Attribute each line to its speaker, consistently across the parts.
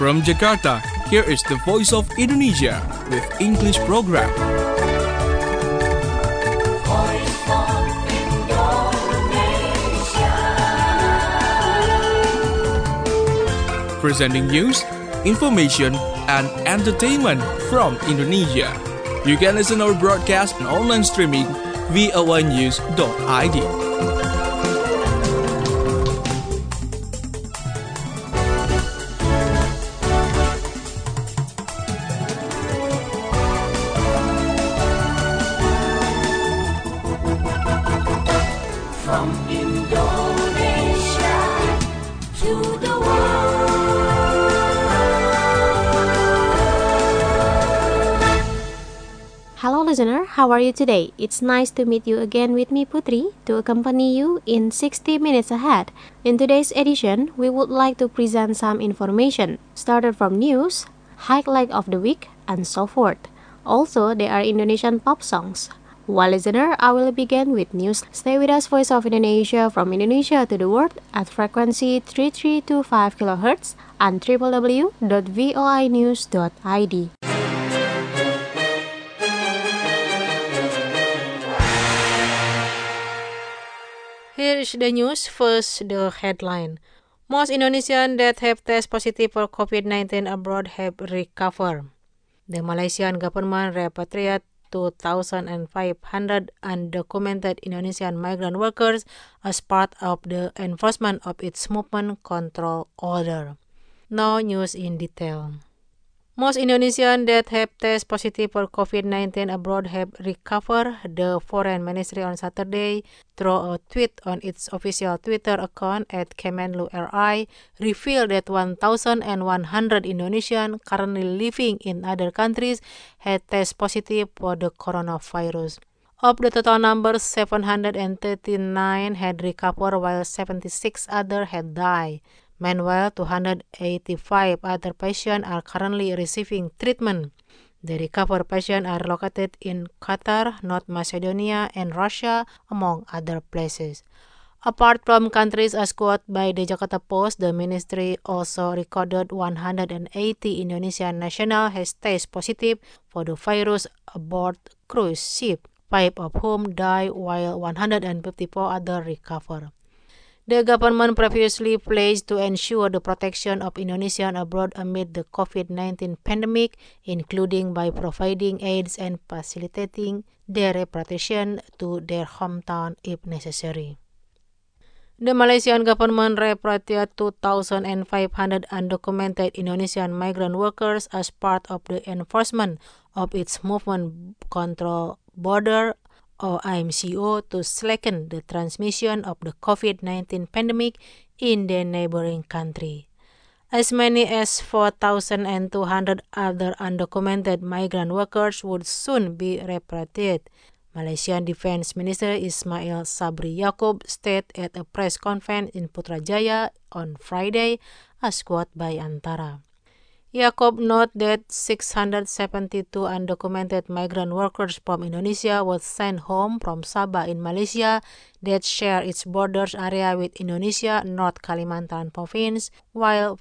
Speaker 1: From Jakarta, here is the Voice of Indonesia with English program.
Speaker 2: Voice of Indonesia.
Speaker 1: Presenting news, information, and entertainment from Indonesia. You can listen our broadcast and online streaming voanews.id.
Speaker 2: From Indonesia to the
Speaker 3: Hello listener, how are you today? It's nice to meet you again with me Putri to accompany you in 60 minutes ahead. In today's edition, we would like to present some information, started from news, highlight of the week, and so forth. Also, there are Indonesian pop songs. Well listener, I will begin with news. Stay with us Voice of Indonesia from Indonesia to the world at frequency 3325 kHz and www.voinews.id.
Speaker 4: Here is the news. First, the headline. Most Indonesians that have tested positive for COVID-19 abroad have recovered. The Malaysian government repatriated 2,500 undocumented Indonesian migrant workers as part of the enforcement of its movement control order. Now news in detail. Most Indonesians that have tested positive for COVID-19 abroad have recovered, the Foreign Ministry on Saturday, through a tweet on its official Twitter account at Kemenlu RI, revealed that 1,100 Indonesians currently living in other countries had tested positive for the coronavirus. Of the total number, 739 had recovered while 76 others had died. Meanwhile, 285 other patients are currently receiving treatment. The recovered patients are located in Qatar, North Macedonia, and Russia, among other places. Apart from countries as quoted by the Jakarta Post, the ministry also recorded 180 Indonesian nationals has tested positive for the virus aboard cruise ship, 5 of whom died while 154 others recovered. The government previously pledged to ensure the protection of Indonesians abroad amid the COVID-19 pandemic, including by providing aids and facilitating their repatriation to their hometown if necessary. The Malaysian government repatriated 2,500 undocumented Indonesian migrant workers as part of the enforcement of its movement control border or IMCO to slacken the transmission of the COVID-19 pandemic in the neighboring country. As many as 4,200 other undocumented migrant workers would soon be repatriated, Malaysian Defense Minister Ismail Sabri Yaakob stated at a press conference in Putrajaya on Friday, as quoted by Antara. Yaakob noted that 672 undocumented migrant workers from Indonesia were sent home from Sabah in Malaysia that share its borders area with Indonesia, North Kalimantan Province, while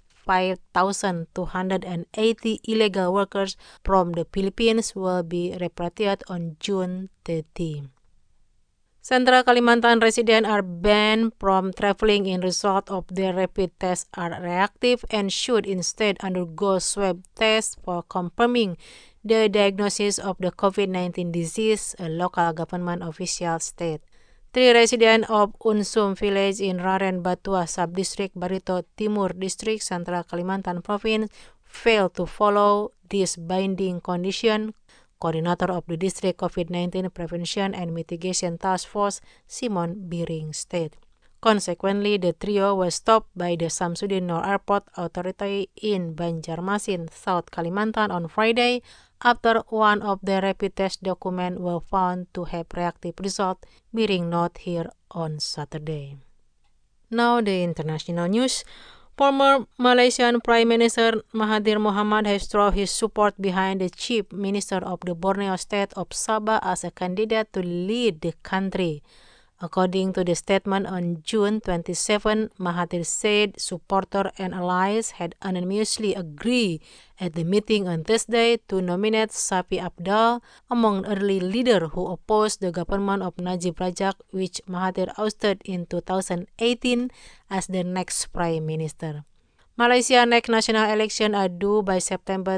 Speaker 4: 5,280 illegal workers from the Philippines will be repatriated on June 30. Central Kalimantan residents are banned from traveling in result of their rapid tests are reactive and should instead undergo swab tests for confirming the diagnosis of the COVID-19 disease, a local government official stated. 3 residents of Unsum village in Raren Batua Subdistrict Barito Timur District, Central Kalimantan Province, failed to follow this binding condition. Coordinator of the District COVID-19 Prevention and Mitigation Task Force, Simon Biring, stated. Consequently, the trio was stopped by the Samsudin Nur Airport Authority in Banjarmasin, South Kalimantan on Friday after one of the rapid test documents were found to have reactive result, Biring noted here on Saturday. Now the international news. Former Malaysian Prime Minister Mahathir Mohamad has thrown his support behind the Chief Minister of the Borneo State of Sabah as a candidate to lead the country. According to the statement on June 27, Mahathir said supporters and allies had unanimously agreed at the meeting on Thursday to nominate Safi Abdal among early leaders who opposed the government of Najib Razak, which Mahathir ousted in 2018 as the next prime minister. Malaysia's next national elections are due by September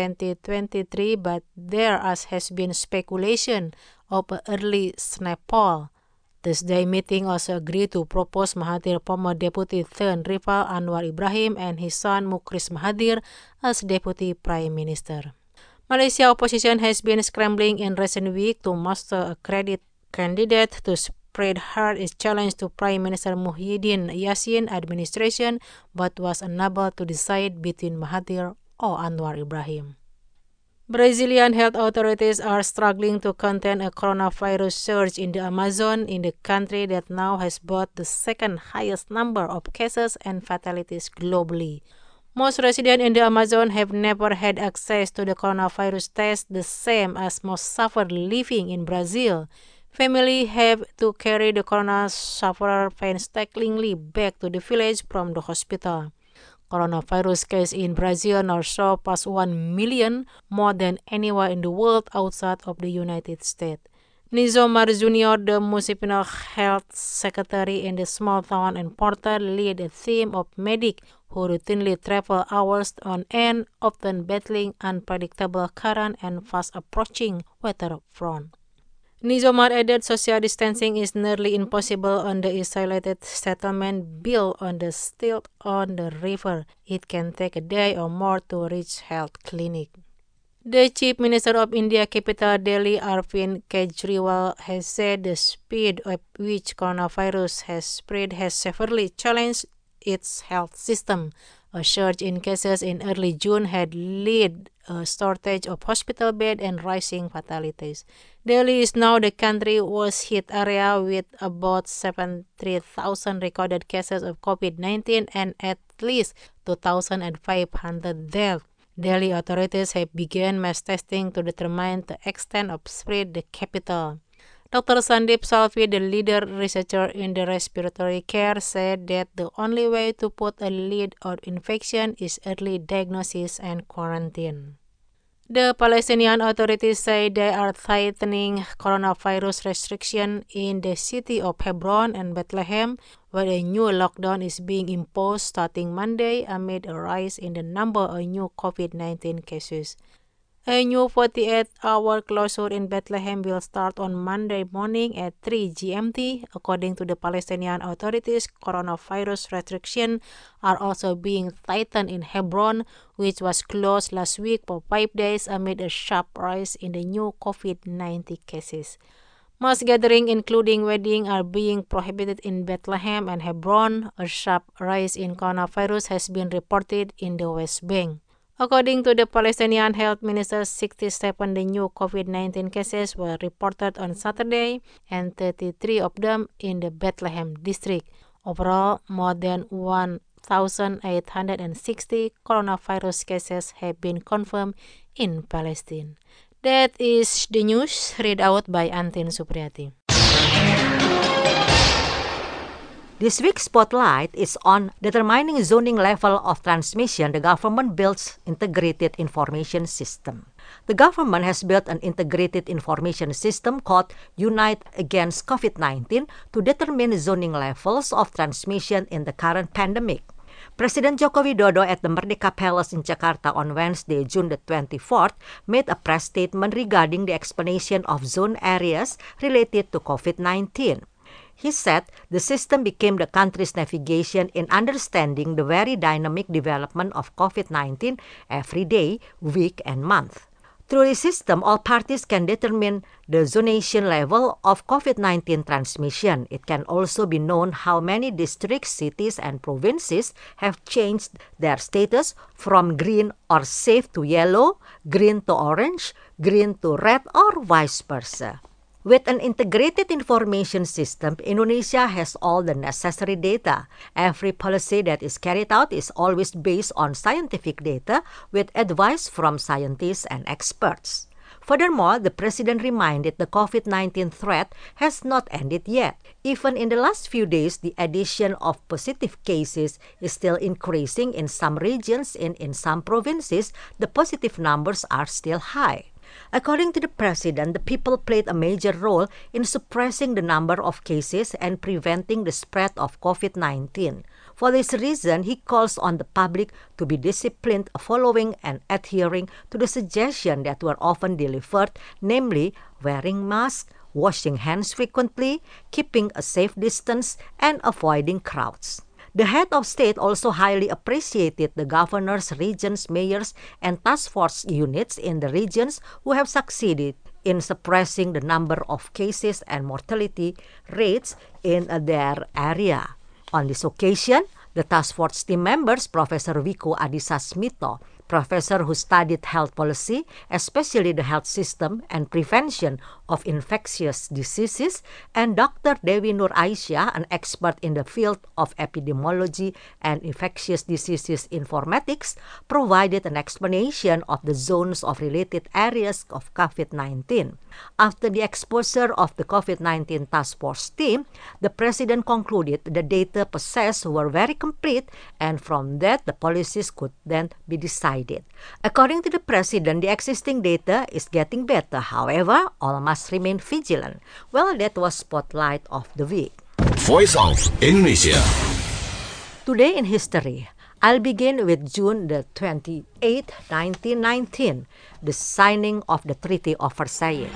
Speaker 4: 2023, but there has been speculation of an early snap poll. Thursday meeting also agreed to propose Mahathir former deputy turned rival Anwar Ibrahim and his son Mukhris Mahathir as deputy prime minister. Malaysia opposition has been scrambling in recent weeks to muster a candidate to spread hard its challenge to Prime Minister Muhyiddin Yassin administration, but was unable to decide between Mahathir or Anwar Ibrahim. Brazilian health authorities are struggling to contain a coronavirus surge in the Amazon, in the country that now has both the second highest number of cases and fatalities globally. Most residents in the Amazon have never had access to the coronavirus test, the same as most sufferers living in Brazil. Families have to carry the corona sufferer painstakingly back to the village from the hospital. Coronavirus cases in Brazil now surpass 1 million, more than anywhere in the world outside of the United States. Nizomar Jr., the municipal health secretary in the small town and porter, led a team of medics who routinely travel hours on end, often battling unpredictable current and fast-approaching weather front. Nizomar added social distancing is nearly impossible on the isolated settlement built on the stilt on the river. It can take a day or more to reach health clinic. The Chief Minister of India capital Delhi, Arvind Kejriwal, has said the speed at which coronavirus has spread has severely challenged its health system. A surge in cases in early June had led a shortage of hospital beds and rising fatalities. Delhi is now the country's worst hit area with about 73,000 recorded cases of COVID-19 and at least 2,500 deaths. Delhi authorities have begun mass testing to determine the extent of spread in the capital. Dr. Sandeep Salvi, the leader researcher in the respiratory care, said that the only way to put a lid on infection is early diagnosis and quarantine. The Palestinian authorities say they are tightening coronavirus restrictions in the city of Hebron and Bethlehem, where a new lockdown is being imposed starting Monday amid a rise in the number of new COVID-19 cases. A new 48-hour closure in Bethlehem will start on Monday morning at 3 GMT. According to the Palestinian authorities, coronavirus restrictions are also being tightened in Hebron, which was closed last week for 5 days amid a sharp rise in the new COVID-19 cases. Mass gatherings, including weddings, are being prohibited in Bethlehem and Hebron. A sharp rise in coronavirus has been reported in the West Bank. According to the Palestinian health minister, 67 new COVID-19 cases were reported on Saturday, and 33 of them in the Bethlehem district. Overall, more than 1,860 coronavirus cases have been confirmed in Palestine. That is the news read out by Antin Supriyati.
Speaker 5: This week's spotlight is on determining zoning level of transmission. The government builds integrated information system. The government has built an integrated information system called Unite Against COVID-19 to determine zoning levels of transmission in the current pandemic. President Joko Widodo at the Merdeka Palace in Jakarta on Wednesday, June the 24th, made a press statement regarding the explanation of zone areas related to COVID-19. He said the system became the country's navigation in understanding the very dynamic development of COVID-19 every day, week, and month. Through the system, all parties can determine the zonation level of COVID-19 transmission. It can also be known how many districts, cities, and provinces have changed their status from green or safe to yellow, green to orange, green to red, or vice versa. With an integrated information system, Indonesia has all the necessary data. Every policy that is carried out is always based on scientific data with advice from scientists and experts. Furthermore, the president reminded the COVID-19 threat has not ended yet. Even in the last few days, the addition of positive cases is still increasing in some regions and in some provinces, the positive numbers are still high. According to the president, the people played a major role in suppressing the number of cases and preventing the spread of COVID-19. For this reason, he calls on the public to be disciplined following and adhering to the suggestions that were often delivered, namely wearing masks, washing hands frequently, keeping a safe distance, and avoiding crowds. The head of state also highly appreciated the governors, regions, mayors, and task force units in the regions who have succeeded in suppressing the number of cases and mortality rates in their area. On this occasion, the task force team members, Professor Wiku Adhisa Smito, professor who studied health policy, especially the health system and prevention of infectious diseases, and Dr. Dewi Nur Aisyah, an expert in the field of epidemiology and infectious diseases informatics, provided an explanation of the zones of related areas of COVID-19. After the exposure of the COVID-19 task force team, the president concluded the data possessed were very complete, and from that the policies could then be decided. According to the president, the existing data is getting better. However, all must remain vigilant. Well, that was Spotlight of the Week.
Speaker 6: Voice of Indonesia.
Speaker 5: Today in history, I'll begin with June the 28th, 1919, the signing of the Treaty of Versailles.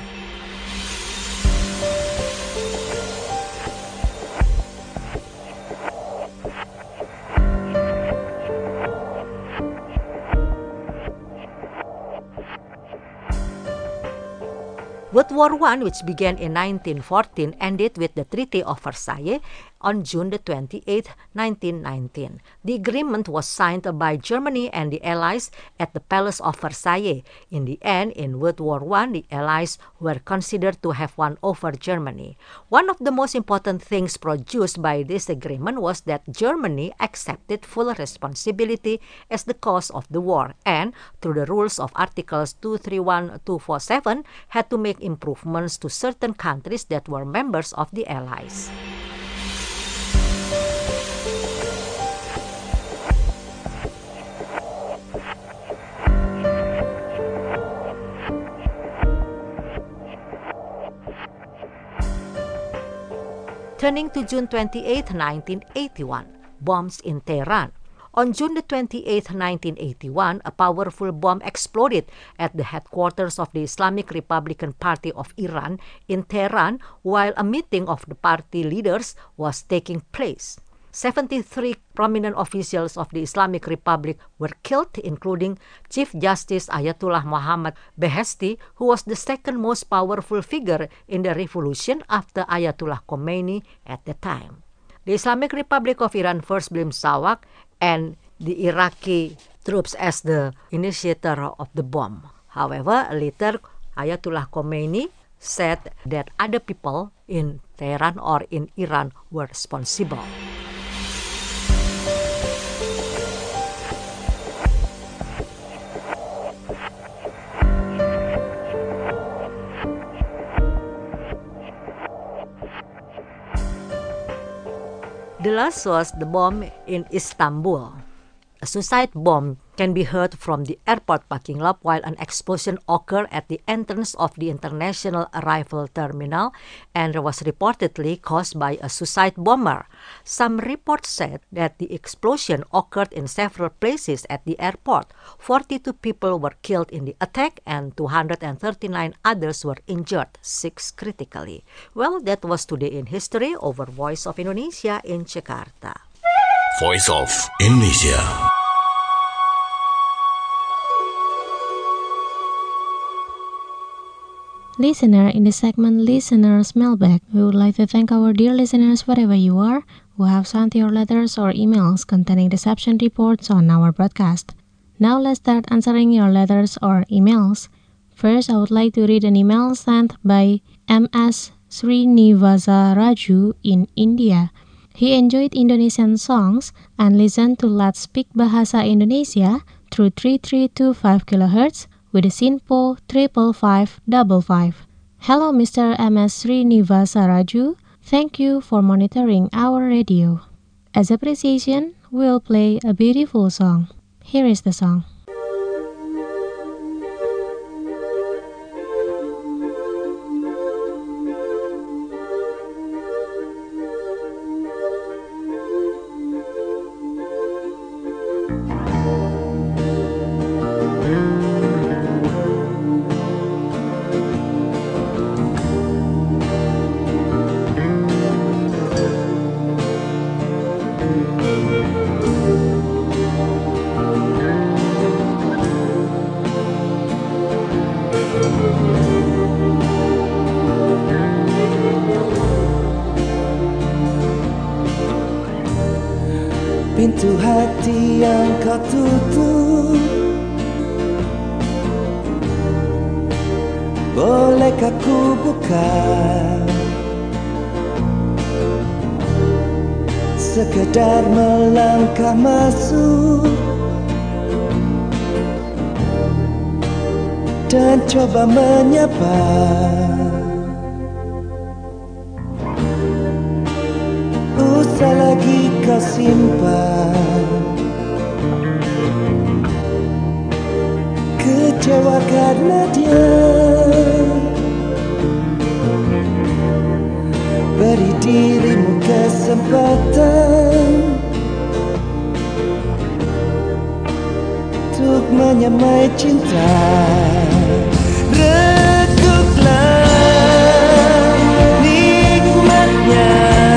Speaker 5: World War I, which began in 1914, ended with the Treaty of Versailles on June the 28th, 1919. The agreement was signed by Germany and the Allies at the Palace of Versailles. In the end, in World War I, the Allies were considered to have won over Germany. One of the most important things produced by this agreement was that Germany accepted full responsibility as the cause of the war and, through the rules of Articles 231-247, had to make improvements to certain countries that were members of the Allies. Turning to June 28, 1981, bombs in Tehran. On June 28, 1981, a powerful bomb exploded at the headquarters of the Islamic Republican Party of Iran in Tehran while a meeting of the party leaders was taking place. 73 prominent officials of the Islamic Republic were killed, including Chief Justice Ayatollah Muhammad Beheshti, who was the second most powerful figure in the revolution after Ayatollah Khomeini at the time. The Islamic Republic of Iran first blamed Sawack and the Iraqi troops as the initiator of the bomb. However, later Ayatollah Khomeini said that other people in Tehran or in Iran were responsible. The last was the bomb in Istanbul. A suicide bomb can be heard from the airport parking lot while an explosion occurred at the entrance of the international arrival terminal and was reportedly caused by a suicide bomber. Some reports said that the explosion occurred in several places at the airport. 42 people were killed in the attack and 239 others were injured, 6 critically. Well, that was Today in History over Voice of Indonesia in Jakarta.
Speaker 6: Voice of Indonesia.
Speaker 3: Listener, in the segment Listener's Mailbag, we would like to thank our dear listeners wherever you are who have sent your letters or emails containing deception reports on our broadcast. Now let's start answering your letters or emails. First, I would like to read an email sent by MS Srinivasa Raju in India. He enjoyed Indonesian songs and listened to Let's Speak Bahasa Indonesia through 3325 kHz with the SINPO 55555. Hello, Mr. MS Srinivasa Raju. Thank you for monitoring our radio. As appreciation, we'll play a beautiful song. Here is the song.
Speaker 7: Pintu hati yang kau tutup, bolehkah ku buka? Sekedar melangkah masuk dan coba menyapa. Usah lagi kau simpan kecewa karena dia. Beri dirimu kesempatan untuk menyamai cinta. Reguklah nikmatnya,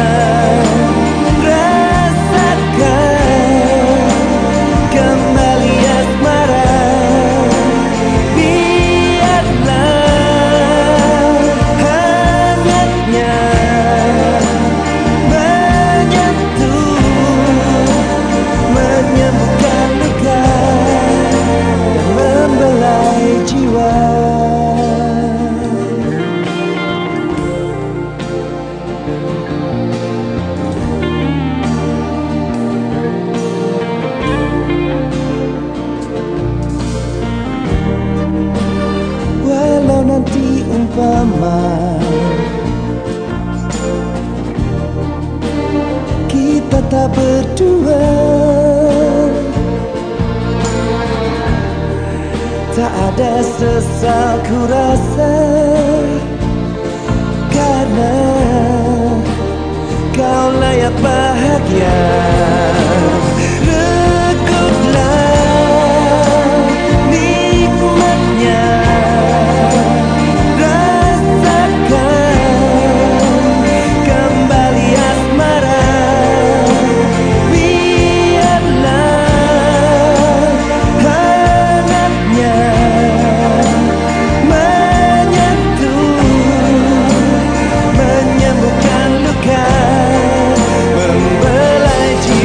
Speaker 7: kita tak berdua, tak ada sesal ku rasa, karena kau layak bahagia. Reguklah nikmatnya, membelai jiwa.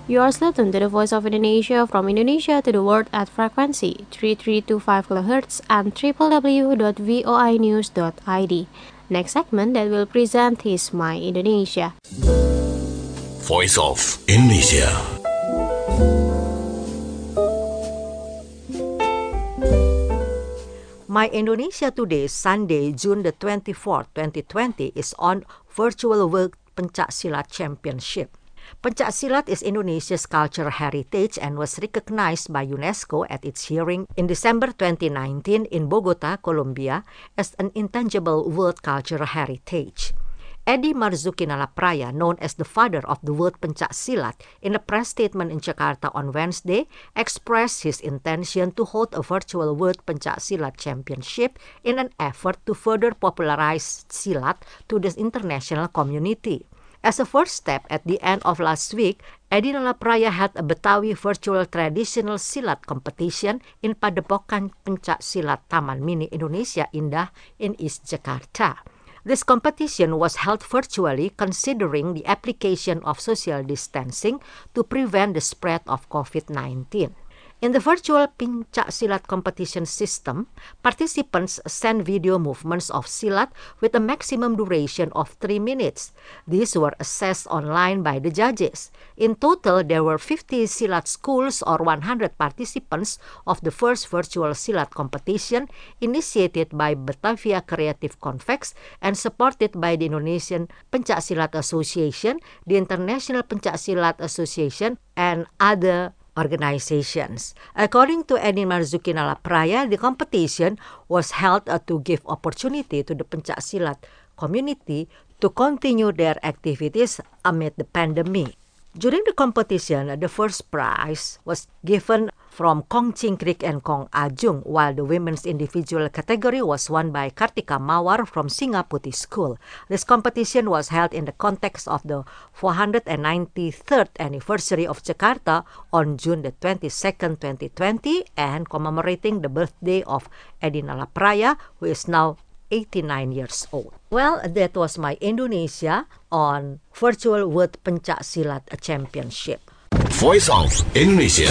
Speaker 3: You are still tuned to the Voice of Indonesia from Indonesia to the world at frequency 3325 kHz and www.voinews.id. Next segment that will present is My Indonesia.
Speaker 6: Voice of Indonesia.
Speaker 5: My Indonesia Today, Sunday, June the 24th, 2020 is on Virtual World Pencaksilat Championship. Pencaksilat is Indonesia's cultural heritage and was recognized by UNESCO at its hearing in December 2019 in Bogota, Colombia, as an intangible world cultural heritage. Edi Marzuki Nalapraya, known as the father of the word Pencaksilat, in a press statement in Jakarta on Wednesday, expressed his intention to hold a virtual World Pencaksilat Championship in an effort to further popularize Silat to the international community. As a first step, at the end of last week, Edi Nalapraya held a Betawi virtual traditional silat competition in Padepokan Pencaksilat Taman Mini Indonesia Indah in East Jakarta. This competition was held virtually considering the application of social distancing to prevent the spread of COVID-19. In the virtual Pencaksilat competition system, participants send video movements of silat with a maximum duration of 3 minutes. These were assessed online by the judges. In total, there were 50 silat schools or 100 participants of the first virtual silat competition initiated by Batavia Creative Convex and supported by the Indonesian Pencaksilat Association, the International Pencaksilat Association, and other organizations. According to Edi Marzuki Nalapraya, the competition was held to give opportunity to the Pencaksilat community to continue their activities amid the pandemic. During the competition, the first prize was given from Kong Ching Krik and Kong Ajung, while the women's individual category was won by Kartika Mawar from Singaputi School. This competition was held in the context of the 493rd anniversary of Jakarta on June the 22nd, 2020, and commemorating the birthday of Edi Nalapraya, who is now 89 years old. Well, that was My Indonesia on Virtual World Pencaksilat Championship.
Speaker 6: Voice of Indonesia.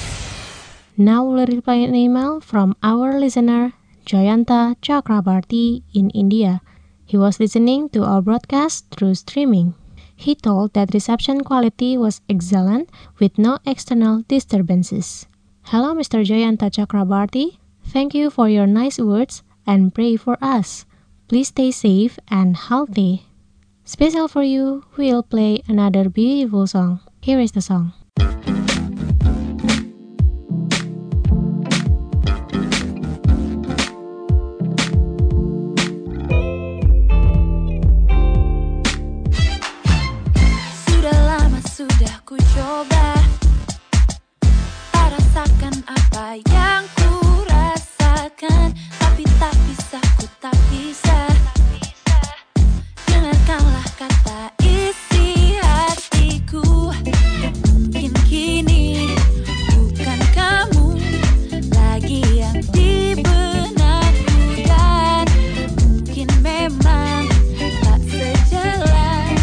Speaker 3: Now we'll reply an email from our listener, Jayanta Chakrabarti in India. He was listening to our broadcast through streaming. He told that reception quality was excellent with no external disturbances. Hello, Mr. Jayanta Chakrabarti. Thank you for your nice words and pray for us. Please stay safe and healthy. Special for you, we'll play another beautiful song. Here is the song.
Speaker 2: Sudah ku coba rasakan apa yang ku rasakan, tapi tak bisa, ku tak bisa. Dengarkanlah kata isi hatiku. Mungkin kini bukan kamu lagi yang di benakku, dan mungkin memang tak sejalan.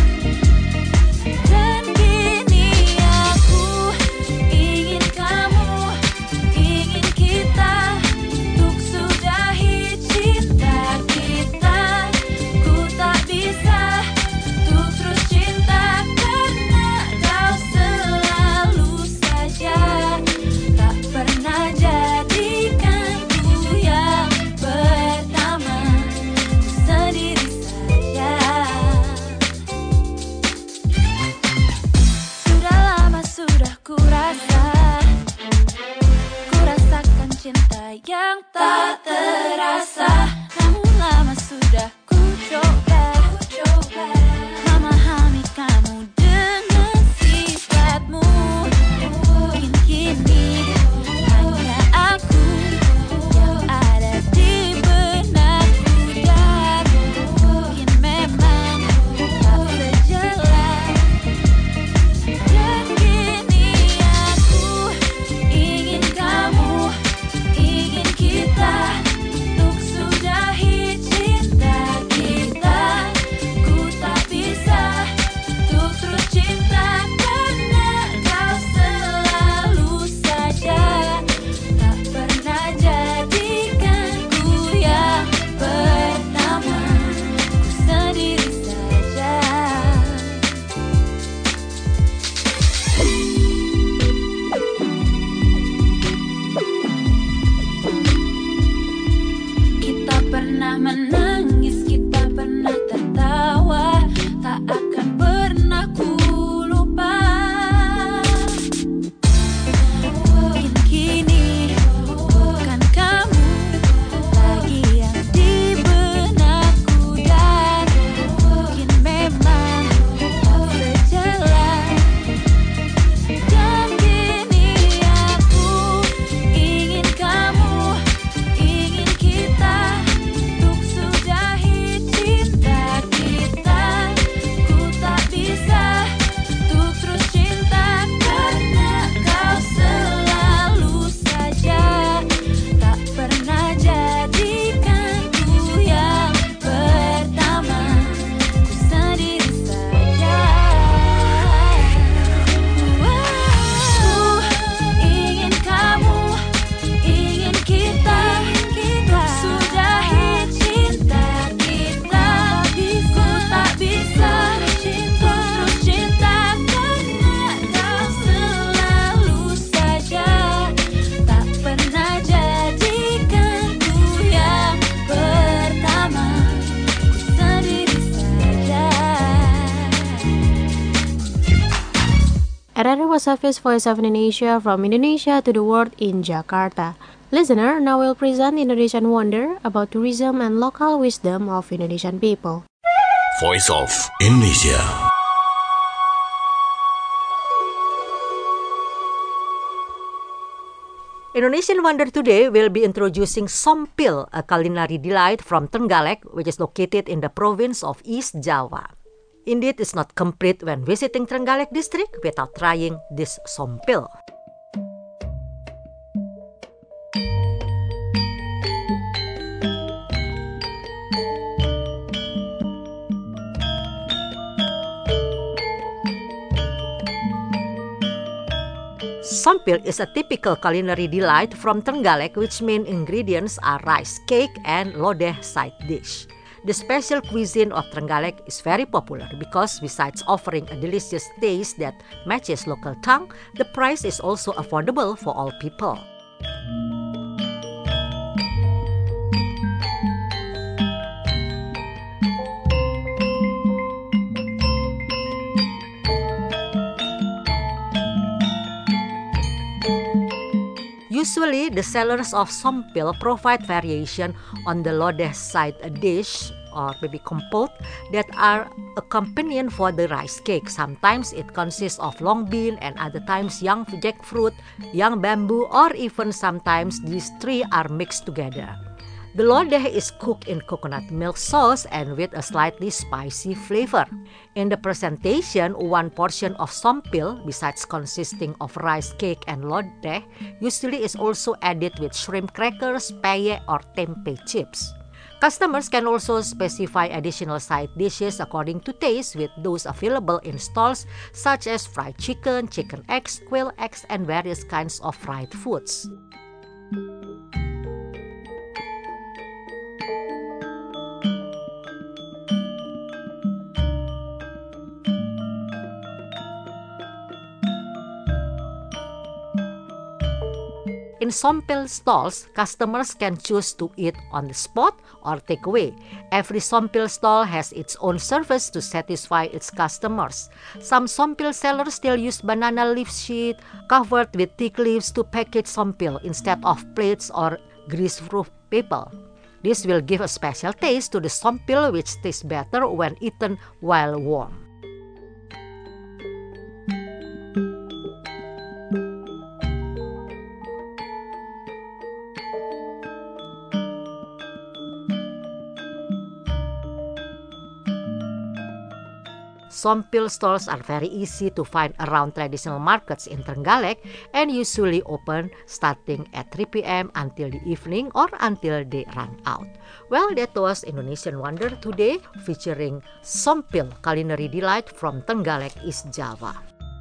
Speaker 2: Cinta yang tak terasa, namun lama sudah ku coba memahami kamu dengan sifatmu. Mungkin kini hanya aku yang ada di benakku, dan mungkin memang tak sejalan. Dan kini aku ingin kamu, ingin kita untuk sudah
Speaker 3: Another was Hafiz, Voice of Indonesia, from Indonesia to the world in Jakarta. Listener, now we'll present Indonesian Wonder about tourism and local wisdom of Indonesian people.
Speaker 6: Voice of Indonesia.
Speaker 5: Indonesian Wonder today will be introducing Sompil, a culinary delight from Trenggalek, which is located in the province of East Java. Indeed, it's not complete when visiting Trenggalek district without trying this Sompil. Sompil is a typical culinary delight from Trenggalek, which main ingredients are rice cake and lodeh side dish. The special cuisine of Trenggalek is very popular because besides offering a delicious taste that matches local tongue, the price is also affordable for all people. Usually, the sellers of Sompil provide variation on the lodeh side dish or maybe compote that are accompaniment for the rice cake. Sometimes it consists of long bean and other times young jackfruit, young bamboo, or even sometimes these three are mixed together. The lodeh is cooked in coconut milk sauce and with a slightly spicy flavor. In the presentation, one portion of Sompil, besides consisting of rice cake and lodeh, usually is also added with shrimp crackers, peye, or tempe chips. Customers can also specify additional side dishes according to taste with those available in stalls such as fried chicken, chicken eggs, quail eggs, and various kinds of fried foods. In Sompil stalls, customers can choose to eat on the spot or take away. Every Sompil stall has its own service to satisfy its customers. Some Sompil sellers still use banana leaf sheet covered with thick leaves to package Sompil instead of plates or greaseproof paper. This will give a special taste to the Sompil, which tastes better when eaten while warm. Sompil stalls are very easy to find around traditional markets in Trenggalek and usually open starting at 3 p.m. until the evening or until they run out. Well, that was Indonesian Wonder today featuring Sompil, culinary delight from Trenggalek, East Java.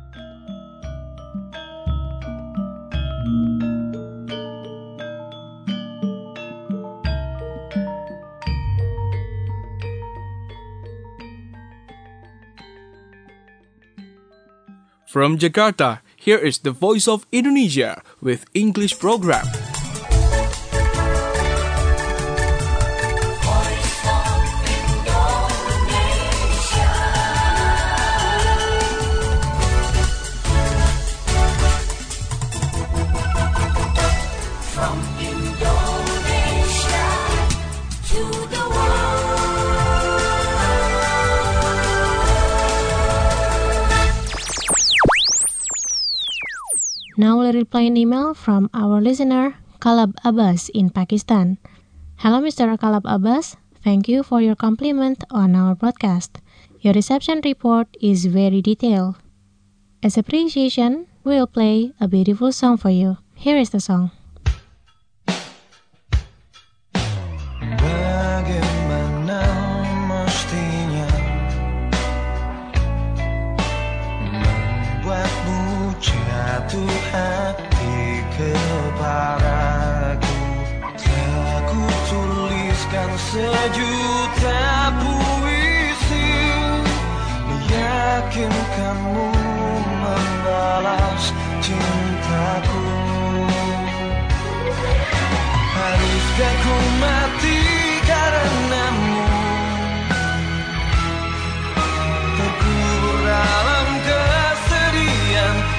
Speaker 1: From Jakarta, here is the Voice of Indonesia with English program.
Speaker 3: Now we'll reply an email from our listener, Kalab Abbas in Pakistan. Hello Mr. Kalab Abbas, thank you for your compliment on our broadcast. Your reception report is very detailed. As appreciation, we'll play a beautiful song for you. Here is the song.
Speaker 7: Bagaimana mestinya membuatmu jatuh hati kepadaku. Telah ku tuliskan sejuta puisi meyakinkanmu membalas cintaku. Haruskah ku mati karenamu, terkubur dalam kesedihan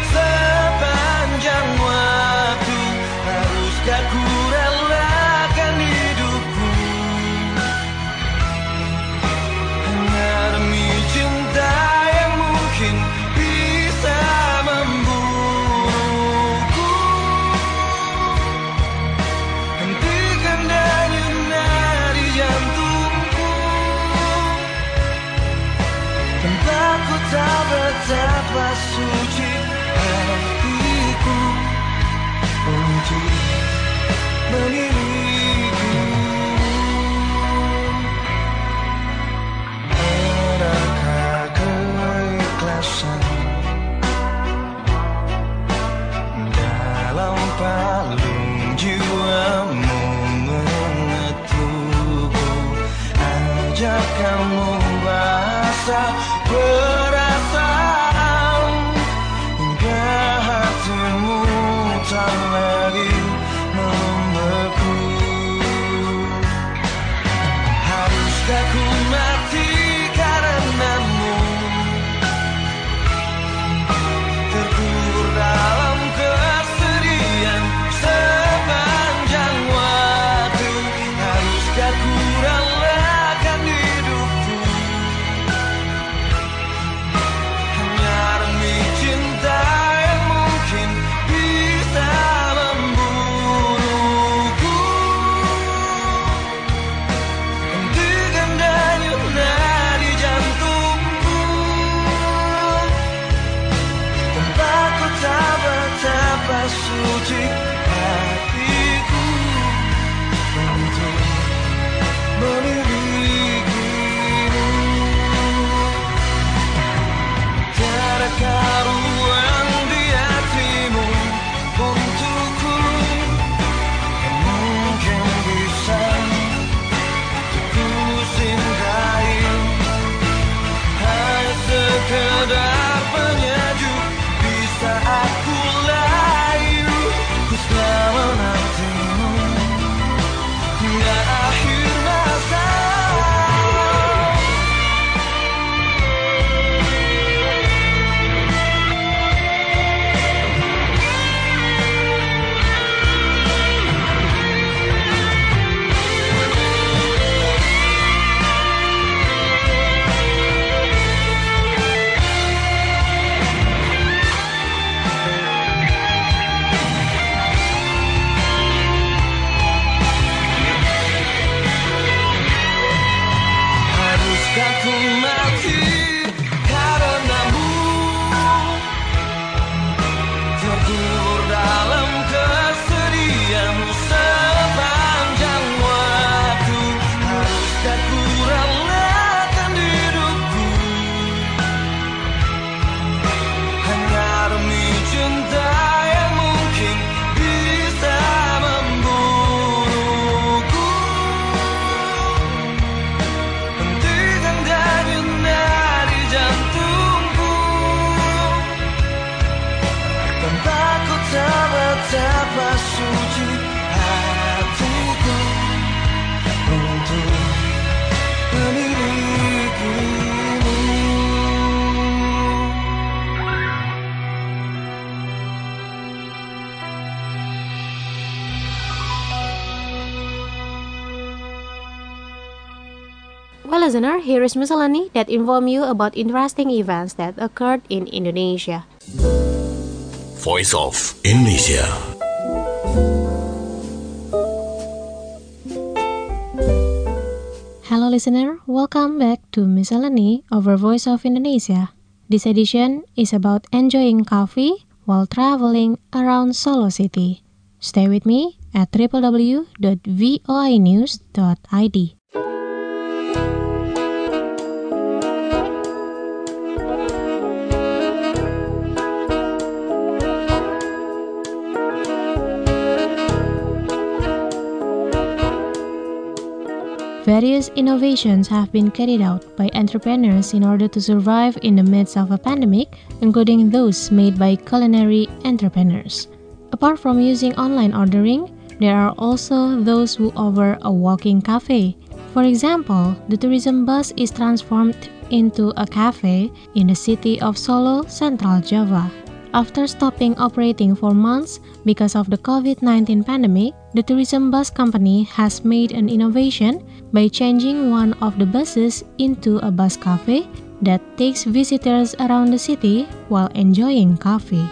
Speaker 7: palung jiwamu mengetukku, ajak kamu rasa perasaan hingga hatimu tak lagi membeku. Haruskah ku mati karenamu, terkubur dalam kesedihan sepanjang waktu. Haruskah ku relakan hidupku hanya demi cinta yang mungkin bisa membunuhku. Hentikan denyut nadi jantungku, tanpa kau tak betapa suci hatiku untuk memilikimu. Tiada ruang di hatimu untukku yang mungkin bisa ku singgahi. Hanya sekedar penyejuk di saat ku layu, ku selalu menantimu hingga akhir masa. Haruskah ku mati karenamu, terkubur dalam kesedihan sepanjang waktu. Haruskah ku relakan hidupku hanya demi cinta yang mungkin bisa membunuhku. Hentikan denyut nadi jantungku, tanpa ku tak betapa suci hatiku untuk memilikimu.
Speaker 3: Well, listener, here is miscellany that inform you about interesting events that occurred in Indonesia.
Speaker 6: Voice of Indonesia.
Speaker 3: Hello listener, welcome back to Miscellany over Voice of Indonesia. This edition is about enjoying coffee while traveling around Solo City. Stay with me at www.voinews.id. Various innovations have been carried out by entrepreneurs in order to survive in the midst of a pandemic, including those made by culinary entrepreneurs. Apart from using online ordering, there are also those who offer a walking cafe. For example, the tourism bus is transformed into a cafe in the city of Solo, Central Java. After stopping operating for months because of the COVID-19 pandemic, the tourism bus company has made an innovation by changing one of the buses into a bus cafe that takes visitors around the city while enjoying coffee.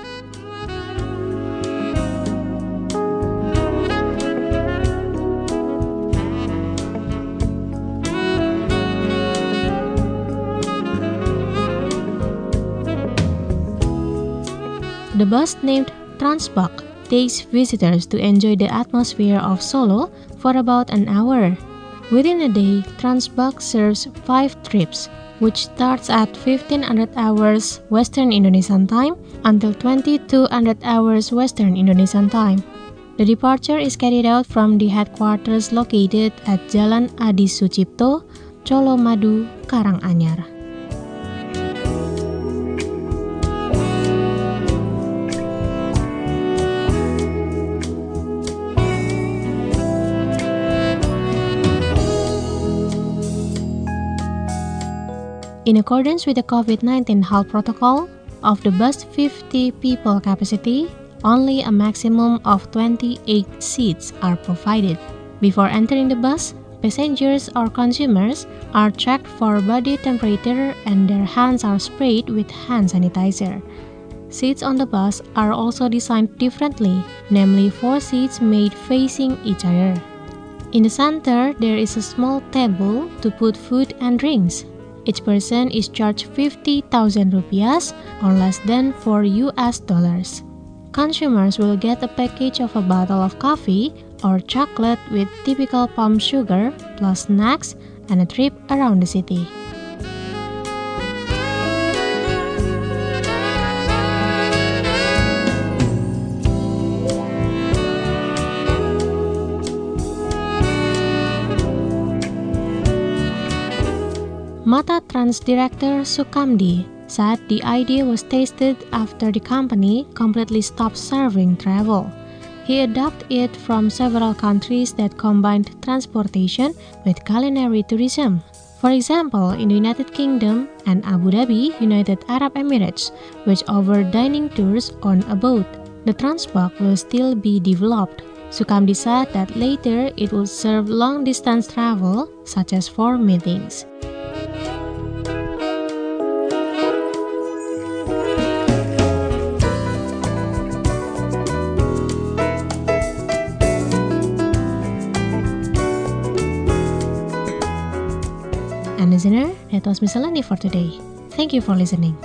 Speaker 3: The bus named Transbak takes visitors to enjoy the atmosphere of Solo for about an hour. Within a day, Transbak serves 5 trips, which starts at 1500 hours Western Indonesian time until 2200 hours Western Indonesian time. The departure is carried out from the headquarters located at Jalan Adi Sucipto, Colomadu, Karanganyar. In accordance with the COVID-19 health protocol, of the bus 50 people capacity, only a maximum of 28 seats are provided. Before entering the bus, passengers or consumers are checked for body temperature and their hands are sprayed with hand sanitizer. Seats on the bus are also designed differently, namely 4 seats made facing each other. In the center, there is a small table to put food and drinks. Each person is charged 50,000 rupiahs or less than $4. Consumers will get a package of a bottle of coffee or chocolate with typical palm sugar plus snacks and a trip around the city. Mata Trans director Sukamdi said the idea was tasted after the company completely stopped serving travel. He adopted it from several countries that combined transportation with culinary tourism. For example, in the United Kingdom and Abu Dhabi, United Arab Emirates, which offer dining tours on a boat. The Transbox will still be developed. Sukamdi said that later it will serve long-distance travel, such as for meetings. And listener, that was Miscellany for today. Thank you for listening.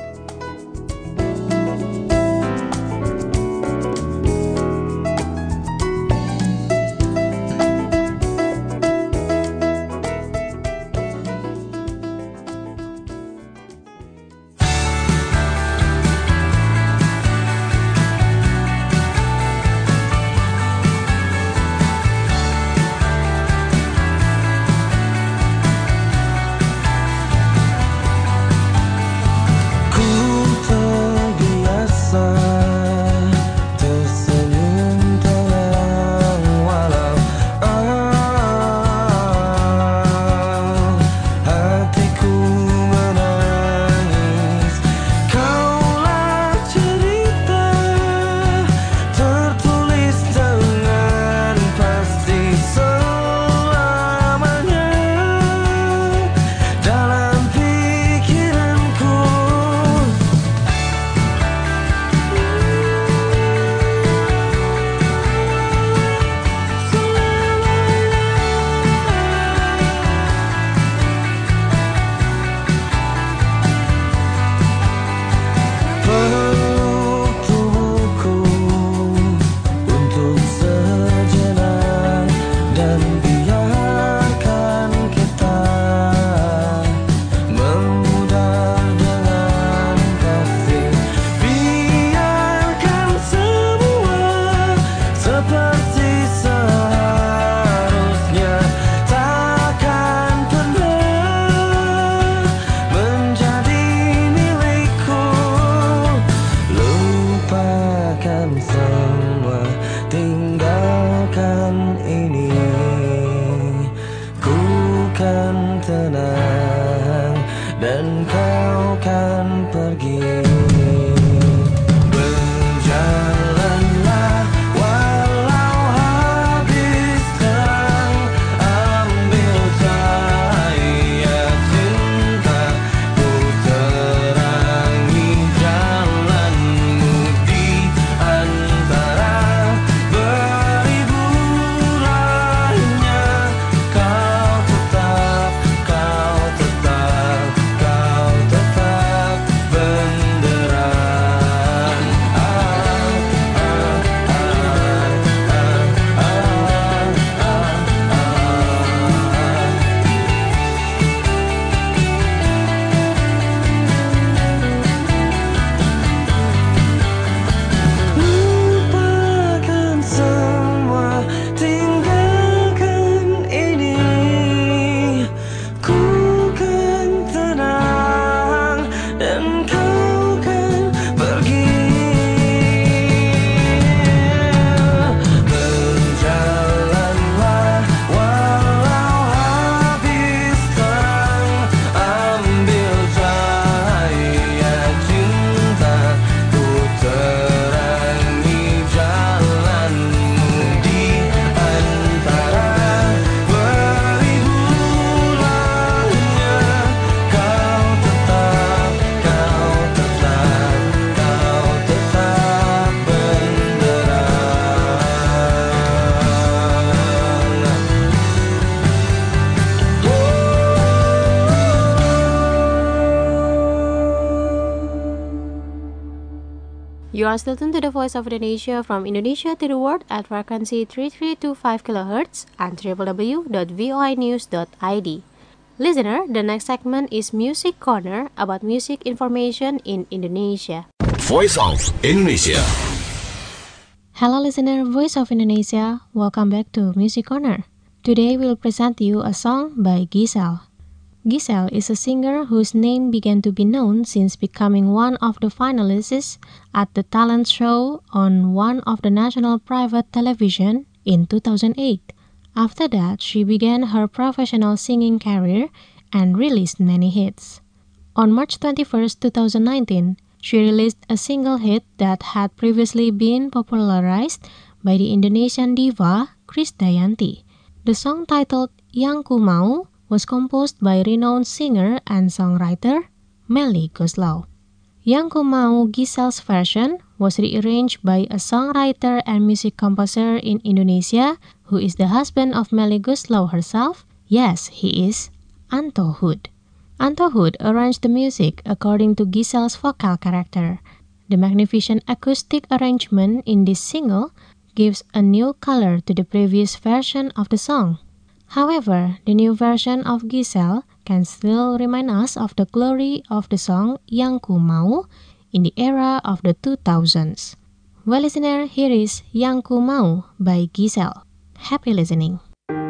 Speaker 3: You are still tuned to the Voice of Indonesia from Indonesia to the world at frequency 3325 kHz and www.voinews.id. Listener, the next segment is Music Corner about music information in Indonesia.
Speaker 6: Voice of Indonesia.
Speaker 3: Hello listener, Voice of Indonesia. Welcome back to Music Corner. Today we'll present you a song by Giselle. Giselle is a singer whose name began to be known since becoming one of the finalists at the talent show on one of the national private television in 2008. After that, she began her professional singing career and released many hits. On March 21st, 2019, she released a single hit that had previously been popularized by the Indonesian diva Krisdayanti. The song titled Yang Ku Mau was composed by renowned singer and songwriter Melly Goeslaw. Yang Ku Mau, Giselle's version, was rearranged by a songwriter and music composer in Indonesia who is the husband of Melly Goeslaw herself. Yes, he is Anto Hood. Anto Hood arranged the music according to Giselle's vocal character. The magnificent acoustic arrangement in this single gives a new color to the previous version of the song. However, the new version of Giselle can still remind us of the glory of the song Yang Ku Mau in the era of the 2000s. Well, listener, here is Yang Ku Mau by Giselle. Happy listening.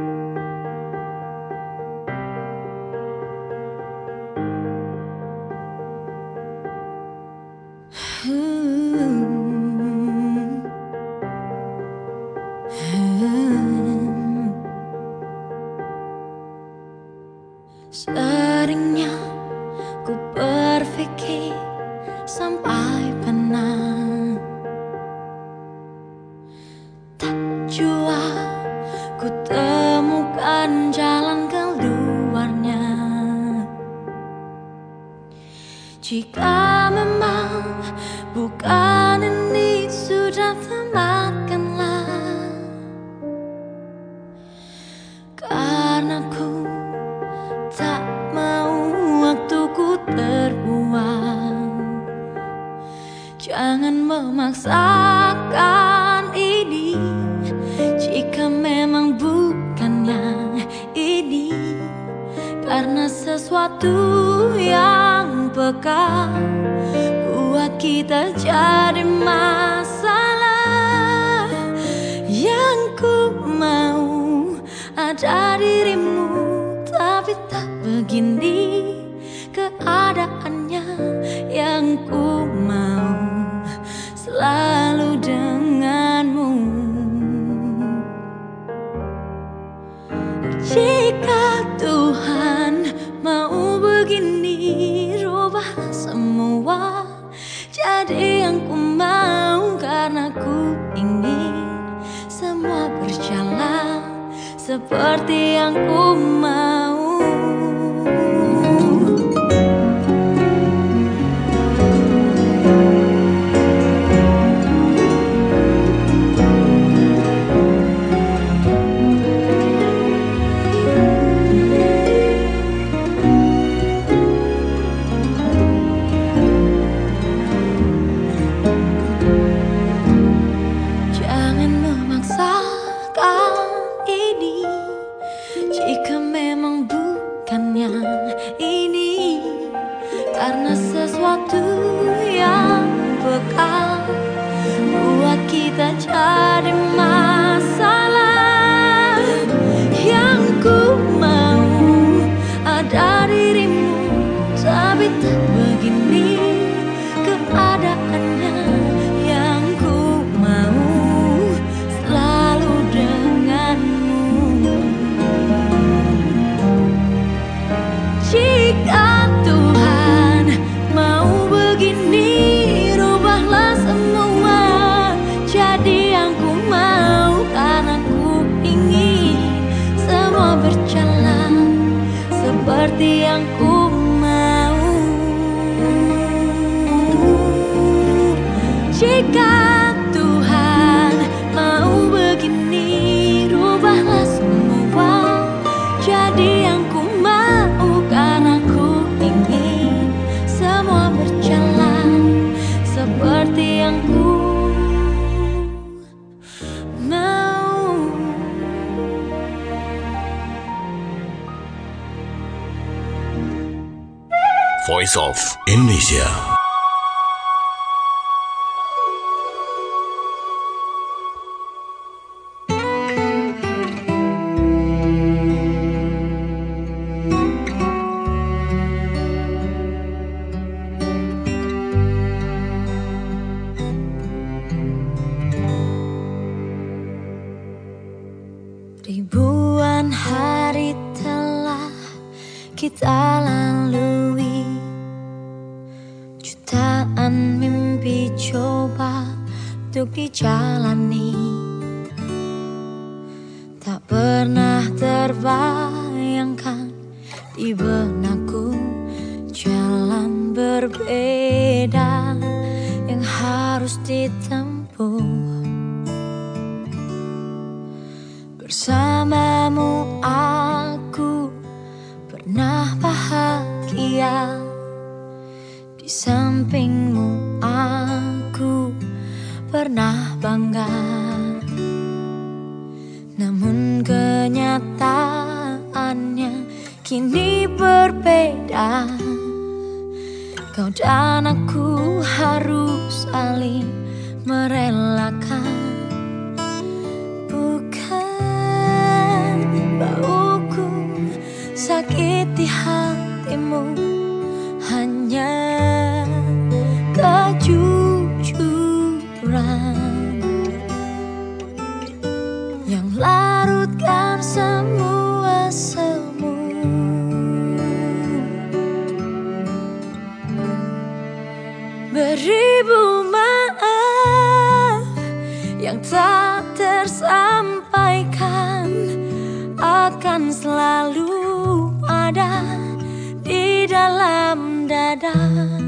Speaker 2: Seringnya ku berpikir sampai pernah tak jua ku temukan jalan keluarnya. Jika memang bukan ini sudah tamatkanlah, karena ku tak mau waktuku terbuang. Jangan memaksakan ini jika memang bukan yang ini, karena sesuatu yang peka buat kita jadi masalah. Yang ku mau ada dirimu, tapi tak begini keadaannya. Yang ku mau selalu denganmu. Jika Tuhan mau begini, rubah semua jadi yang ku mau, karena ku ingin semua berjalan seperti yang ku mau. Jangan memaksakan ini jika memang bukan yang ini, karena sesuatu yang peka buat kita jadi masalah. Yang ku mau ada dirimu, tapi tak begini keadaannya. Yang ku mau selalu denganmu. Jika Tuhan mau begini, rubahlah semua jadi yang ku mau, karena ku ingin semua berjalan seperti yang ku mau. Jika Tuhan mau begini, rubahlah semua jadi yang ku mau, karena ku ingin semua berjalan seperti yang ku
Speaker 6: Voice of Indonesia.
Speaker 2: Ribuan hari telah kita lalui, jutaan mimpi coba untuk dijalani. Tak pernah terbayangkan di benakku jalan berbeda yang harus ditempuh. Bersamamu aku pernah bahagia, di sampingmu aku pernah bangga. Namun kenyataannya kini berbeda. Kau dan aku harus saling merelakan. Bauku sakiti hatimu, hanya kejujuran yang larutkan semua semu. Beribu maaf yang tak tersampaikan akan selalu ada di dalam dada.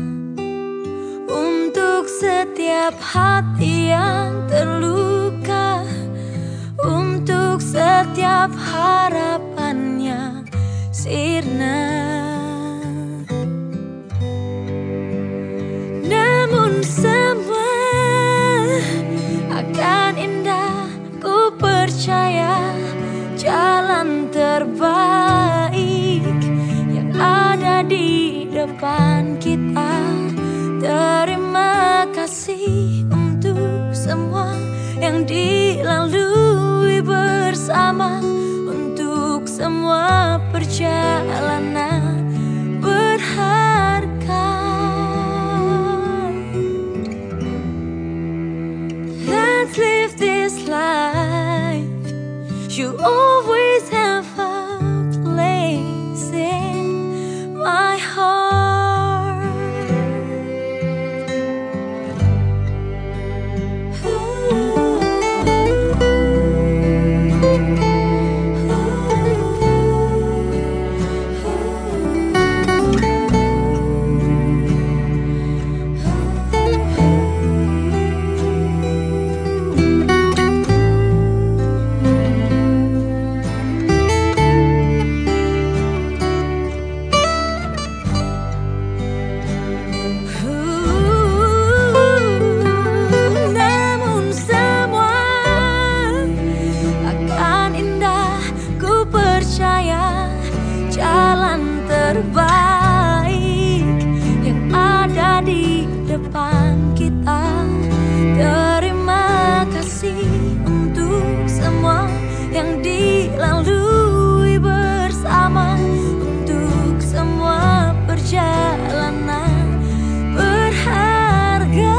Speaker 2: Untuk setiap hati yang terluka, untuk setiap harapannya sirna. Namun semua akan indah, ku percaya. Jalan terbaik yang ada di depan kita. Terima kasih untuk semua yang dilalui bersama, untuk semua perjalanan berharga. Let's live this life. You always have a place in my heart. Terbaik yang ada di depan kita. Terima kasih untuk semua yang dilalui bersama, untuk semua perjalanan berharga.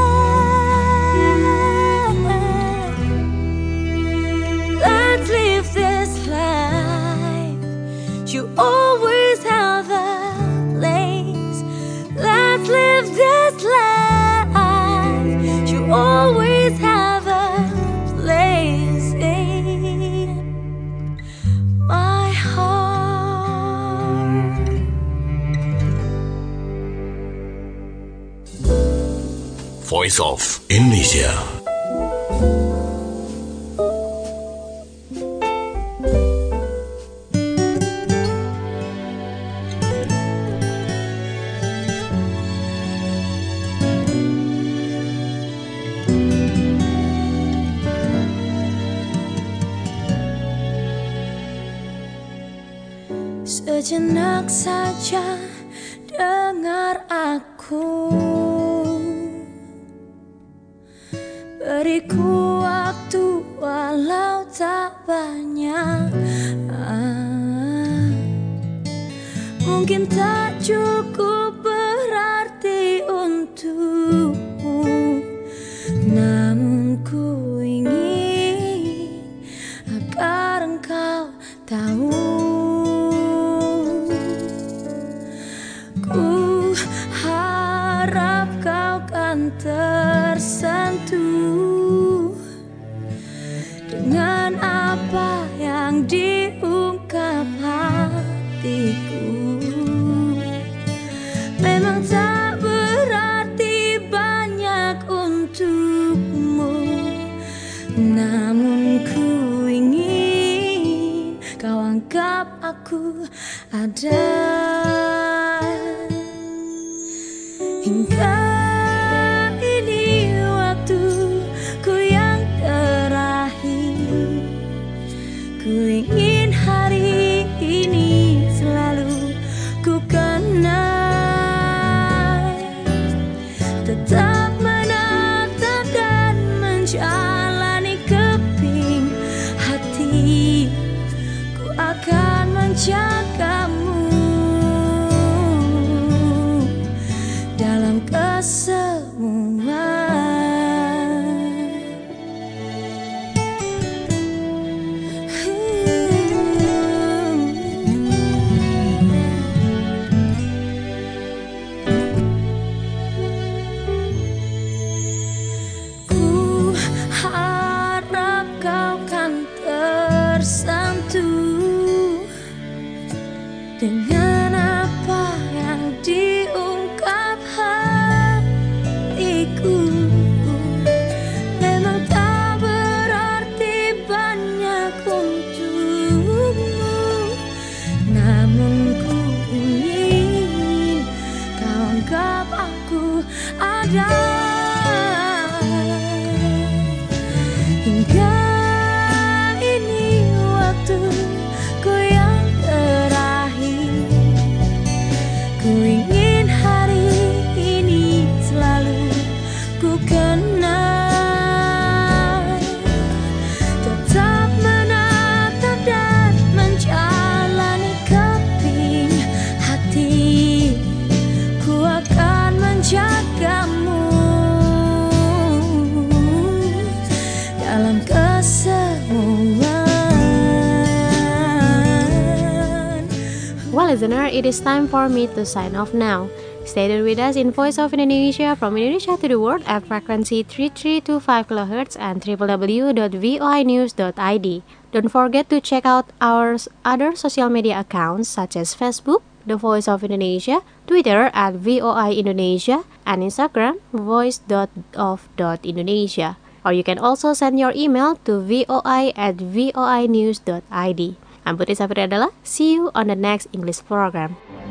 Speaker 2: Let's live this life. You always have a place. Let's live this life. You always have a place in my heart.
Speaker 6: Voice of Indonesia.
Speaker 2: Sejenak saja demi dengar aku, beriku waktu walau tak banyak. Mungkin tak cukup berarti untukmu, namun ku ingin agar engkau tahu. Ku harap kau kan tersentuh dengan apa yang diungkap hatiku. Memang tak berarti banyak untukmu, namun ku ingin kau anggap aku ada. Hingga ini waktuku yang terakhir, ku ingin hari ini selalu ku kenal, tetap menatap dan menjalani keping hati. Ku akan menjagamu dalam kesemuan. Ku harap kau kan tersentuh dengan apa yang diungkap hatiku. Memang tak berarti banyak untukmu, namun ku ingin kau anggap aku ada. Hingga ini waktuku yang terakhir, ku ingin hari ini selalu ku kenal, tetap menatap dan menjalani keping hati. Ku akan menjagamu dalam kesemuan.
Speaker 3: Well, listener, it is time for me to sign off now. Stay tuned with us in Voice of Indonesia from Indonesia to the world at frequency 3325 kHz and www.voinews.id. Don't forget to check out our other social media accounts such as Facebook, The Voice of Indonesia, Twitter at VOI Indonesia, and Instagram, voice.of.indonesia. Or you can also send your email to voi@voinews.id. I'm Putri Safri Adela. See you on the next English program.